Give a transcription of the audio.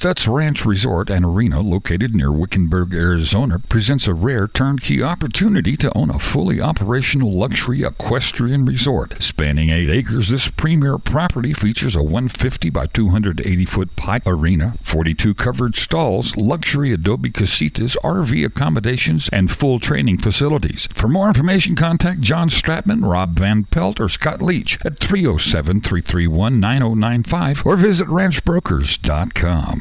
Stutz Ranch Resort and Arena, located near Wickenburg, Arizona, presents a rare turnkey opportunity to own a fully operational luxury equestrian resort. Spanning 8 acres, this premier property features a 150 by 280-foot pipe arena, 42 covered stalls, luxury adobe casitas, RV accommodations, and full training facilities. For more information, contact John Stratman, Rob Van Pelt, or Scott Leach at 307-331-9095 or visit ranchbrokers.com.